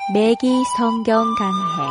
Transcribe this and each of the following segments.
매기 성경 강해.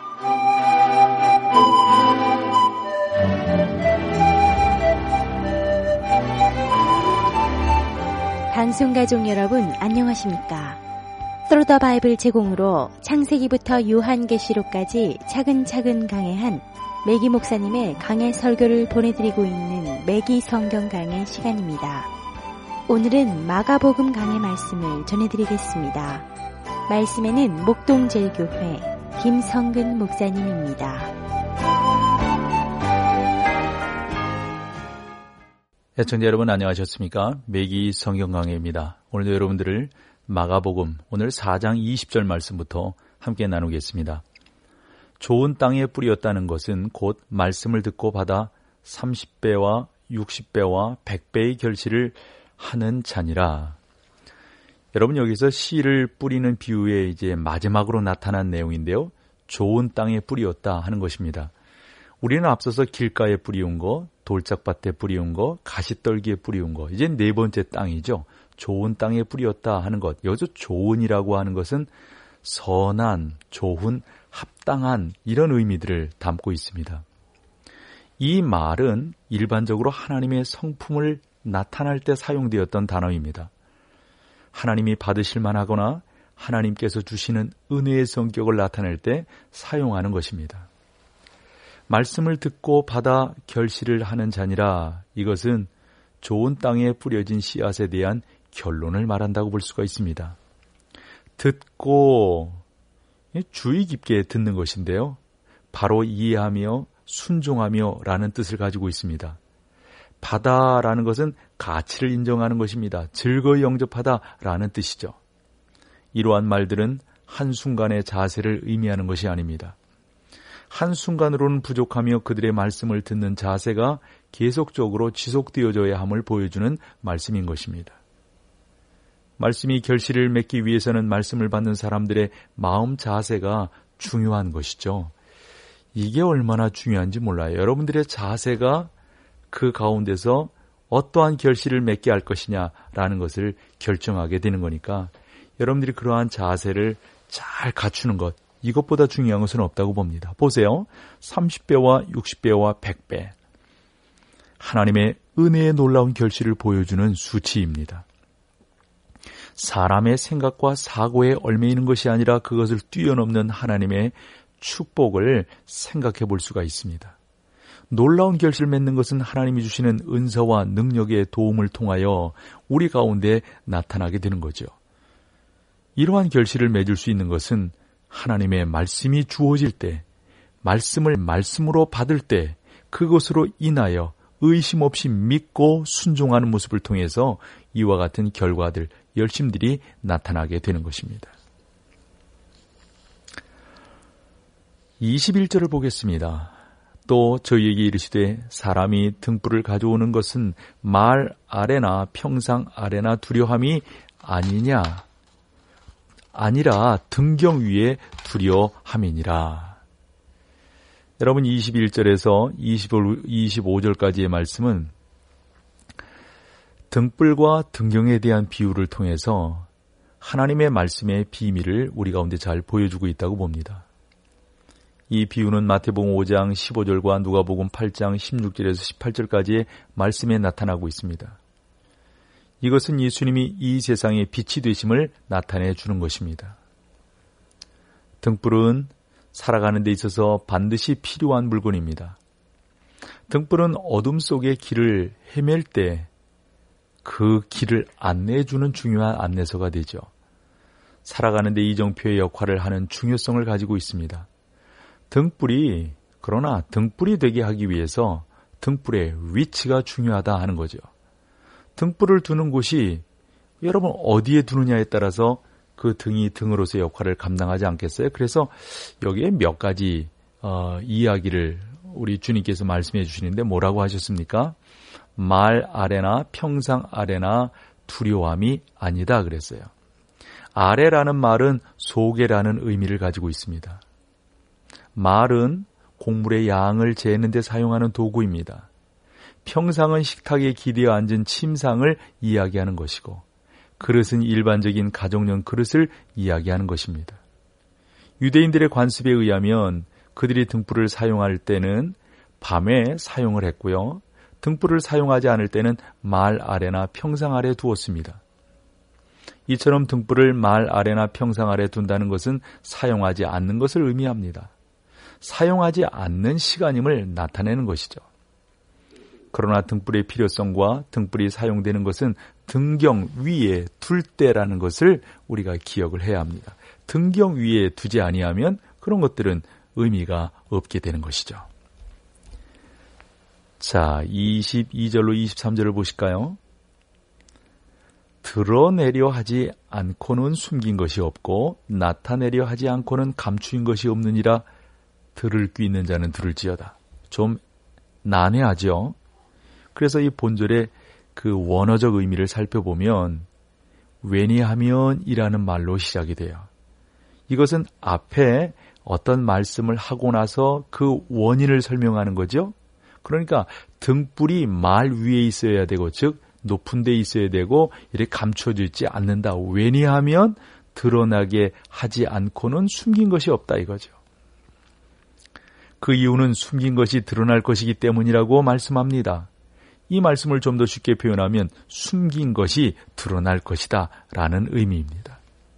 방송가족 여러분 안녕하십니까? Through the Bible 제공으로 창세기부터 요한계시록까지 차근차근 강해한 매기 목사님의 강해 설교를 보내드리고 있는 매기 성경 강해 시간입니다. 오늘은 마가복음 강해 말씀을 전해드리겠습니다. 말씀에는 목동제일교회 김성근 목사님입니다. 애청자 여러분 안녕하셨습니까? 매기 성경 강해입니다. 오늘도 여러분들을 마가복음 오늘 4장 20절 말씀부터 함께 나누겠습니다. 좋은 땅에 뿌렸다는 것은 곧 말씀을 듣고 받아 30배와 60배와 100배의 결실을 하는 자니라. 여러분 여기서 씨를 뿌리는 비유의 이제 마지막으로 나타난 내용인데요. 좋은 땅에 뿌렸다 하는 것입니다. 우리는 앞서서 길가에 뿌리운 거, 돌짝밭에 뿌리운 거, 가시떨기에 뿌리운 거, 이제 네 번째 땅이죠. 좋은 땅에 뿌렸다 하는 것. 여기서 좋은이라고 하는 것은 선한, 좋은, 합당한 이런 의미들을 담고 있습니다. 이 말은 일반적으로 하나님의 성품을 나타날 때 사용되었던 단어입니다. 하나님이 받으실 만하거나 하나님께서 주시는 은혜의 성격을 나타낼 때 사용하는 것입니다. 말씀을 듣고 받아 결실을 하는 자니라. 이것은 좋은 땅에 뿌려진 씨앗에 대한 결론을 말한다고 볼 수가 있습니다. 듣고 주의 깊게 듣는 것인데요. 바로 이해하며 순종하며 라는 뜻을 가지고 있습니다. 받아라는 것은 가치를 인정하는 것입니다. 즐거이 영접하다라는 뜻이죠. 이러한 말들은 한순간의 자세를 의미하는 것이 아닙니다. 한순간으로는 부족하며 그들의 말씀을 듣는 자세가 계속적으로 지속되어져야 함을 보여주는 말씀인 것입니다. 말씀이 결실을 맺기 위해서는 말씀을 받는 사람들의 마음 자세가 중요한 것이죠. 이게 얼마나 중요한지 몰라요. 여러분들의 자세가 그 가운데서 어떠한 결실을 맺게 할 것이냐라는 것을 결정하게 되는 거니까 여러분들이 그러한 자세를 잘 갖추는 것, 이것보다 중요한 것은 없다고 봅니다. 보세요. 30배와 60배와 100배. 하나님의 은혜의 놀라운 결실을 보여주는 수치입니다. 사람의 생각과 사고에 얽매이는 것이 아니라 그것을 뛰어넘는 하나님의 축복을 생각해 볼 수가 있습니다. 놀라운 결실을 맺는 것은 하나님이 주시는 은사와 능력의 도움을 통하여 우리 가운데 나타나게 되는 거죠. 이러한 결실을 맺을 수 있는 것은 하나님의 말씀이 주어질 때, 말씀을 말씀으로 받을 때 그것으로 인하여 의심 없이 믿고 순종하는 모습을 통해서 이와 같은 결과들, 열심들이 나타나게 되는 것입니다. 21절을 보겠습니다. 또 저희에게 이르시되 사람이 등불을 가져오는 것은 말 아래나 평상 아래나 두려함이 아니라 등경 위에 두려함이니라. 여러분 21절에서 25절까지의 말씀은 등불과 등경에 대한 비유를 통해서 하나님의 말씀의 비밀을 우리 가운데 잘 보여주고 있다고 봅니다. 이 비유는 마태복음 5장 15절과 누가복음 8장 16절에서 18절까지의 말씀에 나타나고 있습니다. 이것은 예수님이 이 세상의 빛이 되심을 나타내 주는 것입니다. 등불은 살아가는 데 있어서 반드시 필요한 물건입니다. 등불은 어둠 속의 길을 헤맬 때 그 길을 안내해주는 중요한 안내서가 되죠. 살아가는 데 이정표의 역할을 하는 중요성을 가지고 있습니다. 그러나 등불이 되게 하기 위해서 등불의 위치가 중요하다 하는 거죠. 등불을 두는 곳이 여러분 어디에 두느냐에 따라서 그 등이 등으로서의 역할을 감당하지 않겠어요? 그래서 여기에 몇 가지 이야기를 우리 주님께서 말씀해 주시는데 뭐라고 하셨습니까? 말 아래나 평상 아래나 두려움이 아니다 그랬어요. 아래라는 말은 속에라는 의미를 가지고 있습니다. 말은 곡물의 양을 재는 데 사용하는 도구입니다. 평상은 식탁에 기대어 앉은 침상을 이야기하는 것이고 그릇은 일반적인 가정용 그릇을 이야기하는 것입니다. 유대인들의 관습에 의하면 그들이 등불을 사용할 때는 밤에 사용을 했고요. 등불을 사용하지 않을 때는 말 아래나 평상 아래 두었습니다. 이처럼 등불을 말 아래나 평상 아래 둔다는 것은 사용하지 않는 것을 의미합니다. 사용하지 않는 시간임을 나타내는 것이죠. 그러나 등불의 필요성과 등불이 사용되는 것은 등경 위에 둘 때라는 것을 우리가 기억을 해야 합니다. 등경 위에 두지 아니하면 그런 것들은 의미가 없게 되는 것이죠. 자, 22절로 23절을 보실까요? 드러내려 하지 않고는 숨긴 것이 없고 나타내려 하지 않고는 감추인 것이 없느니라. 들을 귀 있는 자는 들을지어다. 좀 난해하죠. 그래서 이 본절의 그 원어적 의미를 살펴보면 왜냐하면이라는 말로 시작이 돼요. 이것은 앞에 어떤 말씀을 하고 나서 그 원인을 설명하는 거죠. 그러니까 등불이 말 위에 있어야 되고, 즉 높은 데 있어야 되고 이렇게 감춰져 있지 않는다. 왜냐하면 드러나게 하지 않고는 숨긴 것이 없다 이거죠. 그 이유는 숨긴 것이 드러날 것이기 때문이라고 말씀합니다. 이 말씀을 좀 더 쉽게 표현하면 숨긴 것이 드러날 것이다 라는 의미입니다.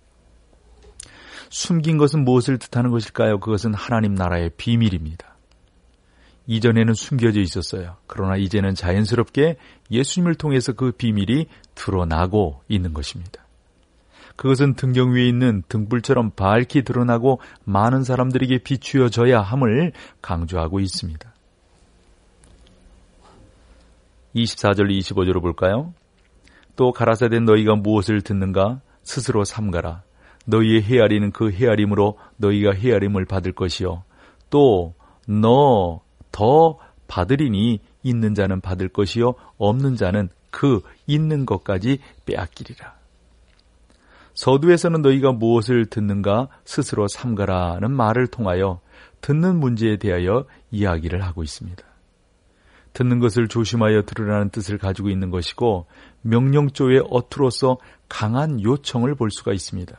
숨긴 것은 무엇을 뜻하는 것일까요? 그것은 하나님 나라의 비밀입니다. 이전에는 숨겨져 있었어요. 그러나 이제는 자연스럽게 예수님을 통해서 그 비밀이 드러나고 있는 것입니다. 그것은 등경 위에 있는 등불처럼 밝히 드러나고 많은 사람들에게 비추어져야 함을 강조하고 있습니다. 24절 25절을 볼까요? 또 가라사대 너희가 무엇을 듣는가 스스로 삼가라. 너희의 헤아리는 그 헤아림으로 너희가 헤아림을 받을 것이요. 또 너 더 받으리니 있는 자는 받을 것이요 없는 자는 그 있는 것까지 빼앗기리라. 서두에서는 너희가 무엇을 듣는가 스스로 삼가라는 말을 통하여 듣는 문제에 대하여 이야기를 하고 있습니다. 듣는 것을 조심하여 들으라는 뜻을 가지고 있는 것이고 명령조의 어투로서 강한 요청을 볼 수가 있습니다.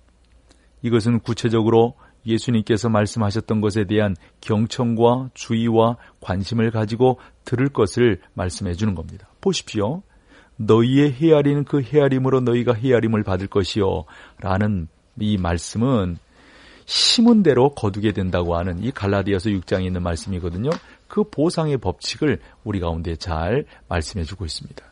이것은 구체적으로 예수님께서 말씀하셨던 것에 대한 경청과 주의와 관심을 가지고 들을 것을 말씀해 주는 겁니다. 보십시오. 너희의 헤아리는 그 헤아림으로 너희가 헤아림을 받을 것이요 라는 이 말씀은 심은 대로 거두게 된다고 하는 이 갈라디아서 6장에 있는 말씀이거든요. 그 보상의 법칙을 우리 가운데 잘 말씀해 주고 있습니다.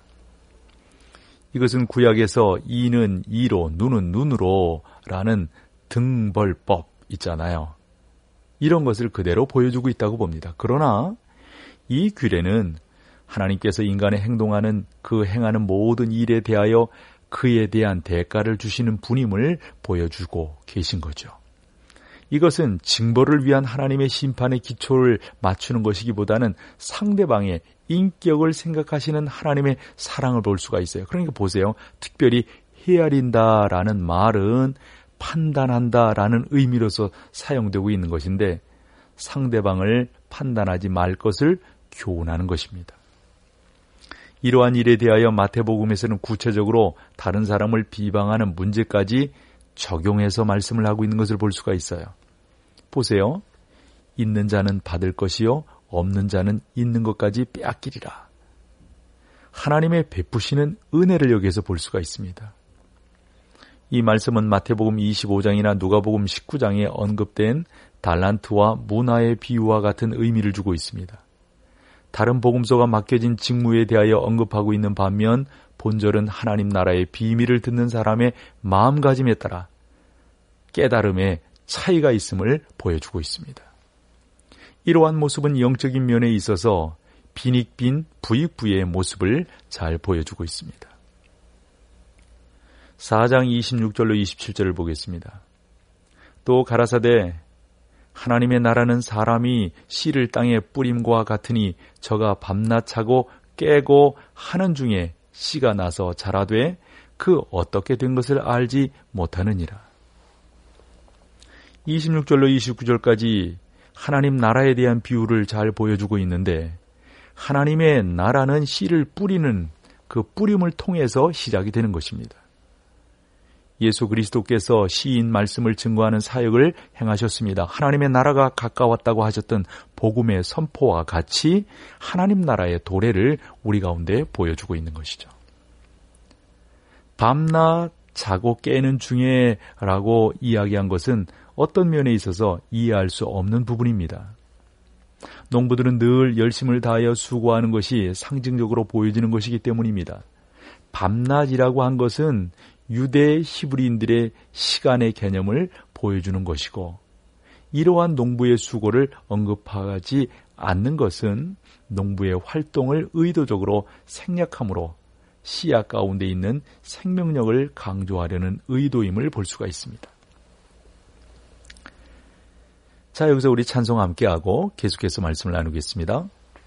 이것은 구약에서 이는 이로 눈은 눈으로 라는 등벌법 있잖아요. 이런 것을 그대로 보여주고 있다고 봅니다. 그러나 이 규례는 하나님께서 인간의 행동하는 그 행하는 모든 일에 대하여 그에 대한 대가를 주시는 분임을 보여주고 계신 거죠. 이것은 징벌을 위한 하나님의 심판의 기초를 맞추는 것이기보다는 상대방의 인격을 생각하시는 하나님의 사랑을 볼 수가 있어요. 그러니까 보세요. 특별히 헤아린다라는 말은 판단한다라는 의미로서 사용되고 있는 것인데 상대방을 판단하지 말 것을 교훈하는 것입니다. 이러한 일에 대하여 마태복음에서는 구체적으로 다른 사람을 비방하는 문제까지 적용해서 말씀을 하고 있는 것을 볼 수가 있어요. 보세요. 있는 자는 받을 것이요 없는 자는 있는 것까지 빼앗기리라. 하나님의 베푸시는 은혜를 여기에서 볼 수가 있습니다. 이 말씀은 마태복음 25장이나 누가복음 19장에 언급된 달란트와 문화의 비유와 같은 의미를 주고 있습니다. 다른 복음서가 맡겨진 직무에 대하여 언급하고 있는 반면 본절은 하나님 나라의 비밀을 듣는 사람의 마음가짐에 따라 깨달음의 차이가 있음을 보여주고 있습니다. 이러한 모습은 영적인 면에 있어서 빈익빈 부익부의 모습을 잘 보여주고 있습니다. 4장 26절로 27절을 보겠습니다. 또 가라사대 하나님의 나라는 사람이 씨를 땅에 뿌림과 같으니 저가 밤낮 자고 깨고 하는 중에 씨가 나서 자라되 그 어떻게 된 것을 알지 못하느니라. 26절로 29절까지 하나님 나라에 대한 비유를 잘 보여주고 있는데 하나님의 나라는 씨를 뿌리는 그 뿌림을 통해서 시작이 되는 것입니다. 예수 그리스도께서 시인 말씀을 증거하는 사역을 행하셨습니다. 하나님의 나라가 가까웠다고 하셨던 복음의 선포와 같이 하나님 나라의 도래를 우리 가운데 보여주고 있는 것이죠. 밤낮 자고 깨는 중에 라고 이야기한 것은 어떤 면에 있어서 이해할 수 없는 부분입니다. 농부들은 늘 열심을 다하여 수고하는 것이 상징적으로 보여지는 것이기 때문입니다. 밤낮이라고 한 것은 유대 히브리인들의 시간의 개념을 보여주는 것이고, 이러한 농부의 수고를 언급하지 않는 것은 농부의 활동을 의도적으로 생략함으로 시야 가운데 있는 생명력을 강조하려는 의도임을 볼 수가 있습니다. 자, 여기서 우리 찬송 함께하고 계속해서 말씀을 나누겠습니다.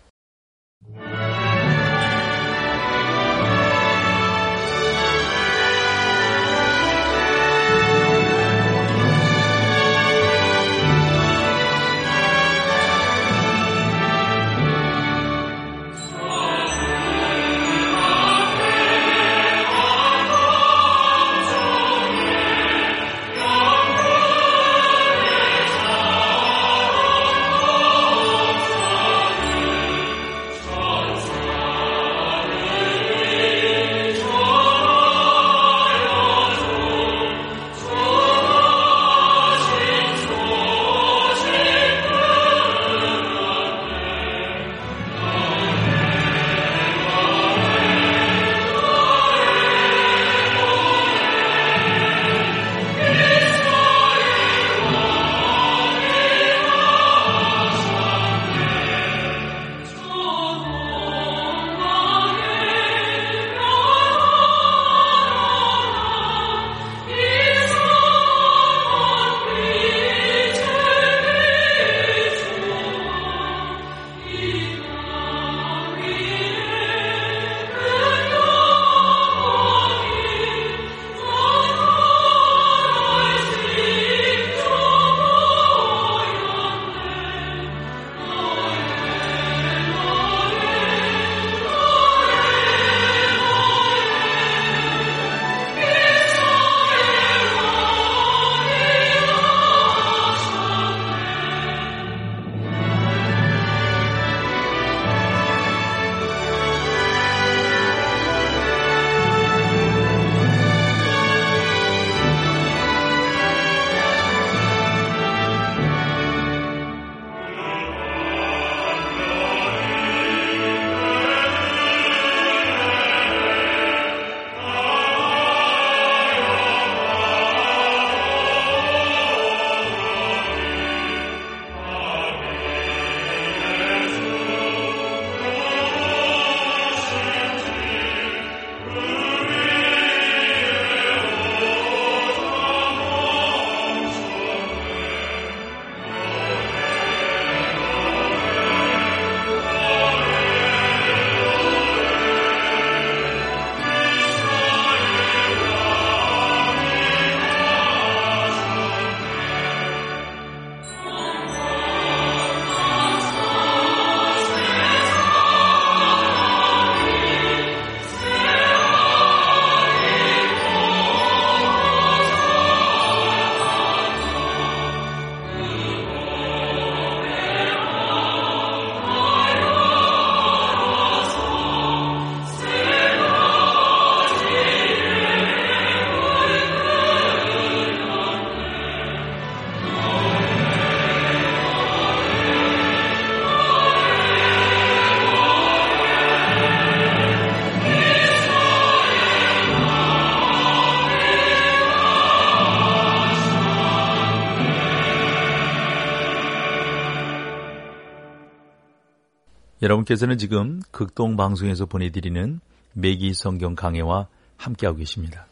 여러분께서는 지금 극동방송에서 보내드리는 매기 성경 강해와 함께하고 계십니다.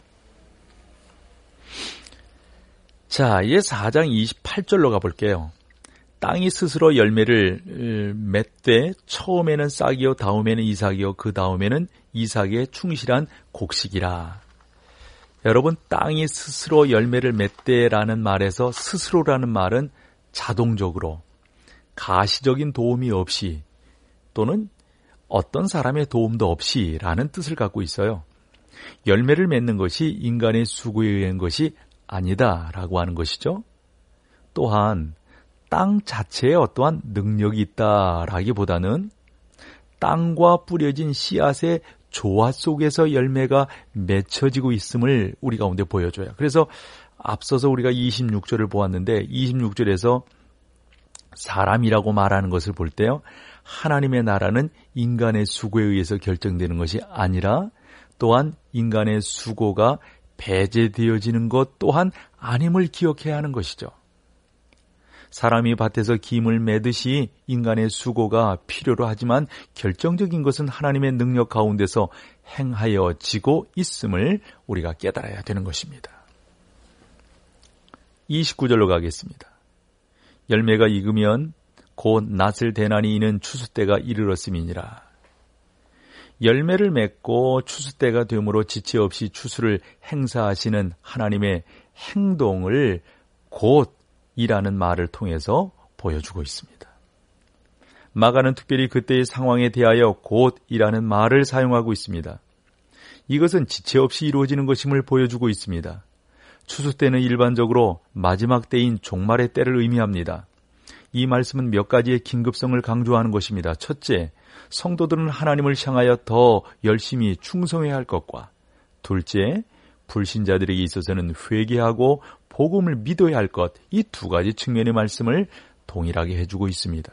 자, 이제 4장 28절로 가볼게요. 땅이 스스로 열매를 맺되 처음에는 싹이요 다음에는 이삭이요 그 다음에는 이삭의 충실한 곡식이라. 여러분, 땅이 스스로 열매를 맺되라는 말에서 스스로라는 말은 자동적으로 가시적인 도움이 없이 또는 어떤 사람의 도움도 없이 라는 뜻을 갖고 있어요. 열매를 맺는 것이 인간의 수고에 의한 것이 아니다라고 하는 것이죠. 또한 땅 자체에 어떠한 능력이 있다라기보다는 땅과 뿌려진 씨앗의 조화 속에서 열매가 맺혀지고 있음을 우리 가운데 보여줘요. 그래서 앞서서 우리가 26절을 보았는데 26절에서 사람이라고 말하는 것을 볼 때요, 하나님의 나라는 인간의 수고에 의해서 결정되는 것이 아니라 또한 인간의 수고가 배제되어지는 것 또한 아님을 기억해야 하는 것이죠. 사람이 밭에서 김을 매듯이 인간의 수고가 필요로 하지만 결정적인 것은 하나님의 능력 가운데서 행하여지고 있음을 우리가 깨달아야 되는 것입니다. 29절로 가겠습니다. 열매가 익으면 곧 낫을 대나니 이는 추수 때가 이르렀음이니라. 열매를 맺고 추수 때가 되므로 지체 없이 추수를 행사하시는 하나님의 행동을 곧 이라는 말을 통해서 보여주고 있습니다. 마가는 특별히 그때의 상황에 대하여 곧이라는 말을 사용하고 있습니다. 이것은 지체 없이 이루어지는 것임을 보여주고 있습니다. 추수 때는 일반적으로 마지막 때인 종말의 때를 의미합니다. 이 말씀은 몇 가지의 긴급성을 강조하는 것입니다. 첫째, 성도들은 하나님을 향하여 더 열심히 충성해야 할 것과, 둘째, 불신자들에게 있어서는 회개하고 복음을 믿어야 할 것, 이 두 가지 측면의 말씀을 동일하게 해주고 있습니다.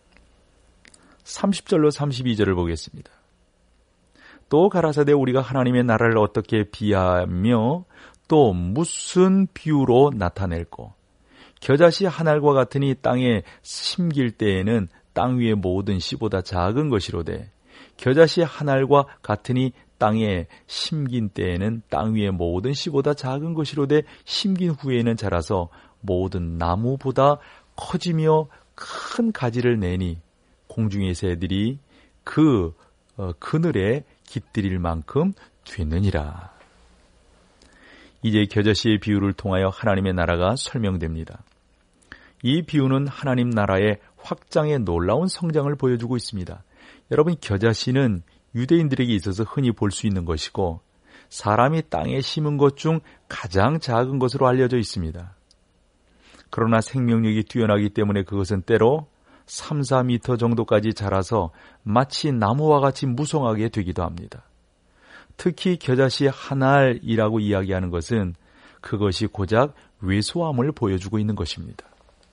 30절로 32절을 보겠습니다. 또 가라사대 우리가 하나님의 나라를 어떻게 비하며 또 무슨 비유로 나타낼꼬? 겨자씨 한 알과 같으니 땅에 심길 때에는 땅 위의 모든 씨보다 작은 것이로되 겨자씨 한 알과 같으니 땅에 심긴 때에는 땅 위의 모든 씨보다 작은 것이로되 심긴 후에는 자라서 모든 나무보다 커지며 큰 가지를 내니 공중의 새들이 그 그늘에 깃들일 만큼 되느니라. 이제 겨자씨의 비유를 통하여 하나님의 나라가 설명됩니다. 이 비유는 하나님 나라의 확장의 놀라운 성장을 보여주고 있습니다. 여러분, 겨자씨는 유대인들에게 있어서 흔히 볼 수 있는 것이고 사람이 땅에 심은 것 중 가장 작은 것으로 알려져 있습니다. 그러나 생명력이 뛰어나기 때문에 그것은 때로 3, 4미터 정도까지 자라서 마치 나무와 같이 무성하게 되기도 합니다. 특히 겨자씨 한 알이라고 이야기하는 것은 그것이 고작 왜소함을 보여주고 있는 것입니다.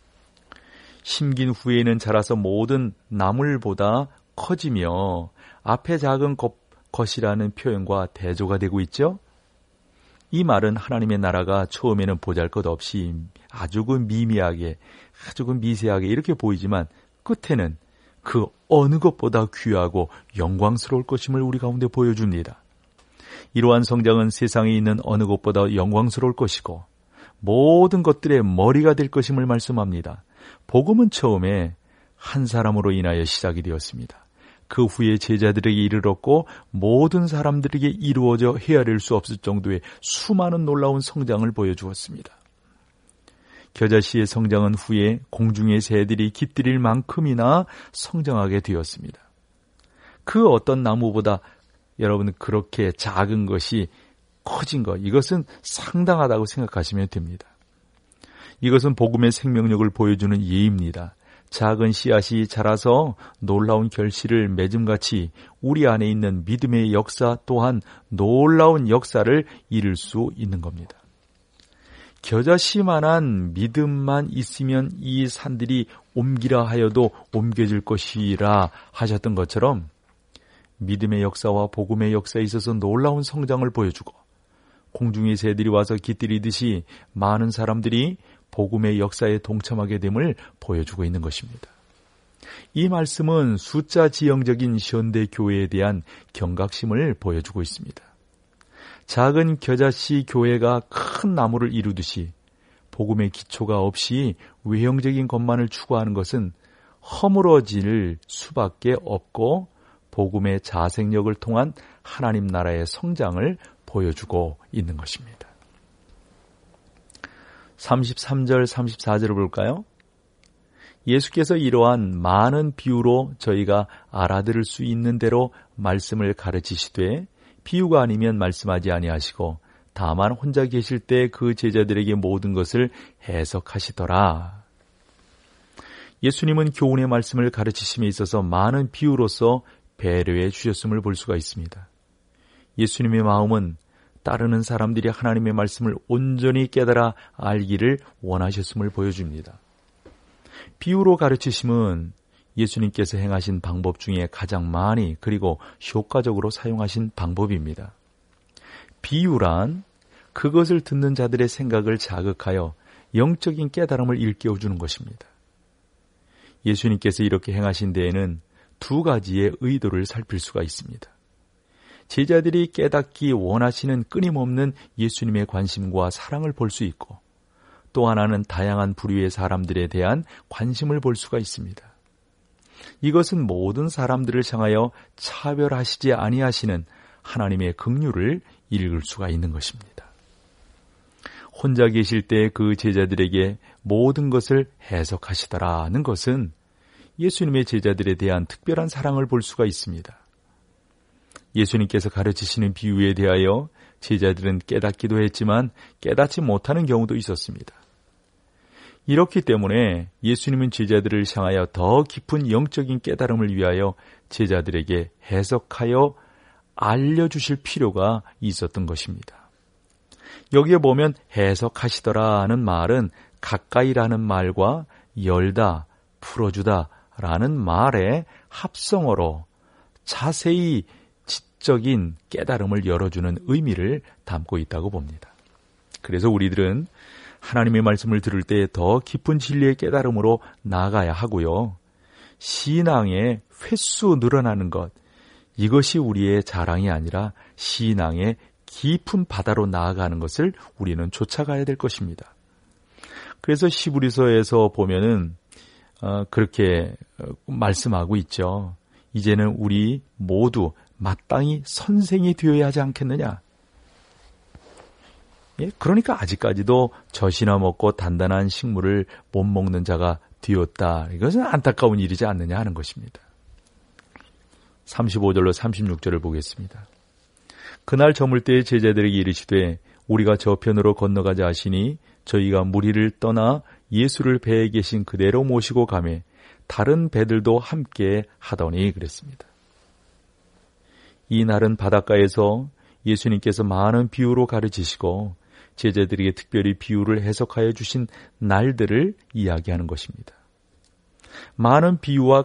심긴 후에는 자라서 모든 나물보다 커지며 앞에 작은 것이라는 표현과 대조가 되고 있죠. 이 말은 하나님의 나라가 처음에는 보잘것없이 아주 미미하게, 아주 미세하게 이렇게 보이지만 끝에는 그 어느 것보다 귀하고 영광스러울 것임을 우리 가운데 보여줍니다. 이러한 성장은 세상에 있는 어느 것보다 영광스러울 것이고 모든 것들의 머리가 될 것임을 말씀합니다. 복음은 처음에 한 사람으로 인하여 시작이 되었습니다. 그 후에 제자들에게 이르렀고 모든 사람들에게 이루어져 헤아릴 수 없을 정도의 수많은 놀라운 성장을 보여주었습니다. 겨자씨의 성장은 후에 공중의 새들이 깃들일 만큼이나 성장하게 되었습니다. 그 어떤 나무보다 여러분 그렇게 작은 것이 커진 것, 이것은 상당하다고 생각하시면 됩니다. 이것은 복음의 생명력을 보여주는 예입니다. 작은 씨앗이 자라서 놀라운 결실을 맺음같이 우리 안에 있는 믿음의 역사 또한 놀라운 역사를 이룰 수 있는 겁니다. 겨자씨만한 믿음만 있으면 이 산들이 옮기라 하여도 옮겨질 것이라 하셨던 것처럼 믿음의 역사와 복음의 역사에 있어서 놀라운 성장을 보여주고 공중의 새들이 와서 깃들이듯이 많은 사람들이 복음의 역사에 동참하게 됨을 보여주고 있는 것입니다. 이 말씀은 숫자 지형적인 현대 교회에 대한 경각심을 보여주고 있습니다. 작은 겨자씨 교회가 큰 나무를 이루듯이 복음의 기초가 없이 외형적인 것만을 추구하는 것은 허물어질 수밖에 없고 복음의 자생력을 통한 하나님 나라의 성장을 보여주고 있는 것입니다. 33절, 34절을 볼까요? 예수께서 이러한 많은 비유로 저희가 알아들을 수 있는 대로 말씀을 가르치시되 비유가 아니면 말씀하지 아니하시고 다만 혼자 계실 때 그 제자들에게 모든 것을 해석하시더라. 예수님은 교훈의 말씀을 가르치심에 있어서 많은 비유로서 배려해 주셨음을 볼 수가 있습니다. 예수님의 마음은 따르는 사람들이 하나님의 말씀을 온전히 깨달아 알기를 원하셨음을 보여줍니다. 비유로 가르치심은 예수님께서 행하신 방법 중에 가장 많이 그리고 효과적으로 사용하신 방법입니다. 비유란 그것을 듣는 자들의 생각을 자극하여 영적인 깨달음을 일깨워주는 것입니다. 예수님께서 이렇게 행하신 데에는 두 가지의 의도를 살필 수가 있습니다. 제자들이 깨닫기 원하시는 끊임없는 예수님의 관심과 사랑을 볼 수 있고, 또 하나는 다양한 부류의 사람들에 대한 관심을 볼 수가 있습니다. 이것은 모든 사람들을 향하여 차별하시지 아니하시는 하나님의 긍휼을 읽을 수가 있는 것입니다. 혼자 계실 때 그 제자들에게 모든 것을 해석하시더라는 것은 예수님의 제자들에 대한 특별한 사랑을 볼 수가 있습니다. 예수님께서 가르치시는 비유에 대하여 제자들은 깨닫기도 했지만 깨닫지 못하는 경우도 있었습니다. 이렇기 때문에 예수님은 제자들을 향하여 더 깊은 영적인 깨달음을 위하여 제자들에게 해석하여 알려주실 필요가 있었던 것입니다. 여기에 보면 해석하시더라는 말은 가까이라는 말과 열다, 풀어주다라는 말의 합성어로 자세히 지적인 깨달음을 열어주는 의미를 담고 있다고 봅니다. 그래서 우리들은 하나님의 말씀을 들을 때 더 깊은 진리의 깨달음으로 나아가야 하고요. 신앙의 횟수 늘어나는 것, 이것이 우리의 자랑이 아니라 신앙의 깊은 바다로 나아가는 것을 우리는 쫓아가야 될 것입니다. 그래서 히브리서에서 보면은 그렇게 말씀하고 있죠. 이제는 우리 모두 마땅히 선생이 되어야 하지 않겠느냐. 예? 그러니까 아직까지도 젖이나 먹고 단단한 식물을 못 먹는 자가 되었다. 이것은 안타까운 일이지 않느냐 하는 것입니다. 35절로 36절을 보겠습니다. 그날 저물 때에 제자들에게 이르시되 우리가 저편으로 건너가자 하시니 저희가 무리를 떠나 예수를 배에 계신 그대로 모시고 가매 다른 배들도 함께 하더니 그랬습니다. 이 날은 바닷가에서 예수님께서 많은 비유로 가르치시고 제자들에게 특별히 비유를 해석하여 주신 날들을 이야기하는 것입니다. 많은 비유와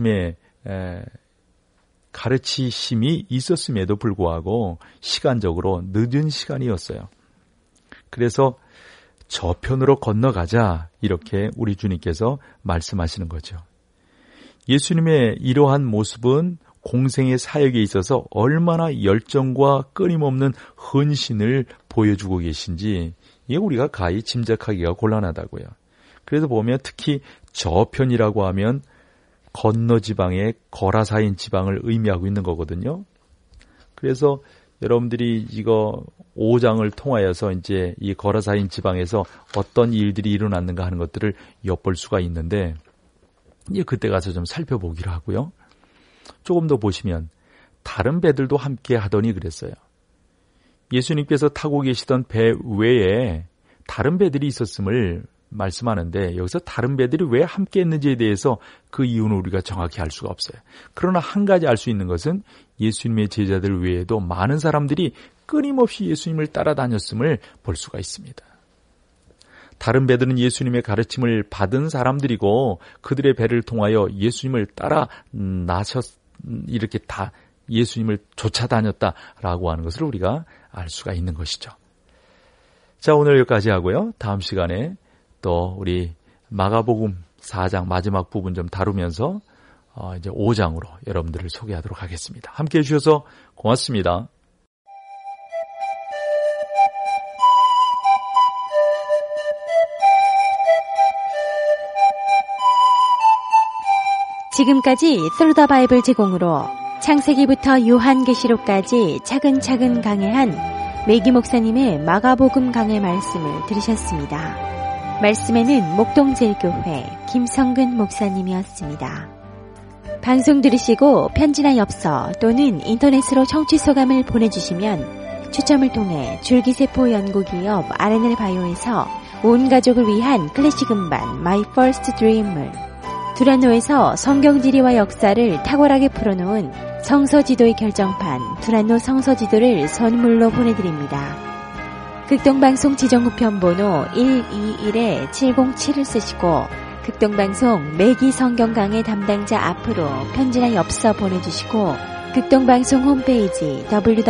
가르치심이 있었음에도 불구하고 시간적으로 늦은 시간이었어요. 그래서 저편으로 건너가자 이렇게 우리 주님께서 말씀하시는 거죠. 예수님의 이러한 모습은 공생의 사역에 있어서 얼마나 열정과 끊임없는 헌신을 보여주고 계신지 이게 우리가 가히 짐작하기가 곤란하다고요. 그래서 보면 특히 저편이라고 하면 건너 지방의 거라사인 지방을 의미하고 있는 거거든요. 그래서 여러분들이 이거 5장을 통하여서 이제 이 거라사인 지방에서 어떤 일들이 일어났는가 하는 것들을 엿볼 수가 있는데 이제 그때 가서 좀 살펴보기로 하고요. 조금 더 보시면 다른 배들도 함께 하더니 그랬어요. 예수님께서 타고 계시던 배 외에 다른 배들이 있었음을 말씀하는데 여기서 다른 배들이 왜 함께 했는지에 대해서 그 이유는 우리가 정확히 알 수가 없어요. 그러나 한 가지 알 수 있는 것은 예수님의 제자들 외에도 많은 사람들이 끊임없이 예수님을 따라다녔음을 볼 수가 있습니다. 다른 배들은 예수님의 가르침을 받은 사람들이고 그들의 배를 통하여 예수님을 따라 이렇게 다 예수님을 쫓아다녔다라고 하는 것을 우리가 알 수가 있는 것이죠. 자, 오늘 여기까지 하고요. 다음 시간에 또 우리 마가복음 4장 마지막 부분 좀 다루면서 이제 5장으로 여러분들을 소개하도록 하겠습니다. 함께해 주셔서 고맙습니다. 지금까지 솔더 바이블 제공으로 창세기부터 요한계시록까지 차근차근 강해한 매기 목사님의 마가복음 강해 말씀을 들으셨습니다. 말씀에는 목동제일교회 김성근 목사님이었습니다. 방송 들으시고 편지나 엽서 또는 인터넷으로 청취 소감을 보내주시면 추첨을 통해 줄기세포 연구기업 R&L 바이오에서 온 가족을 위한 클래식 음반 My First Dream을, 두란노에서 성경지리와 역사를 탁월하게 풀어놓은 성서지도의 결정판 두란노 성서지도를 선물로 보내드립니다. 극동방송 지정우편번호 121-707을 쓰시고 극동방송 매기 성경 강해 담당자 앞으로 편지나 엽서 보내주시고 극동방송 홈페이지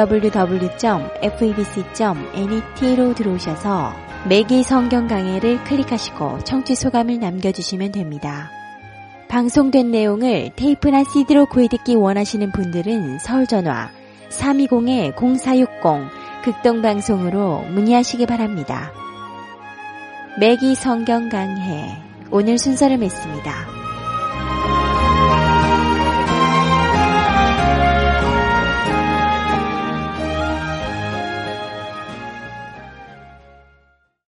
www.febc.net로 들어오셔서 매기 성경 강해를 클릭하시고 청취 소감을 남겨주시면 됩니다. 방송된 내용을 테이프나 CD로 구해듣기 원하시는 분들은 서울전화 320-0460 극동방송으로 문의하시기 바랍니다. 매기 성경 강해, 오늘 순서를 맺습니다.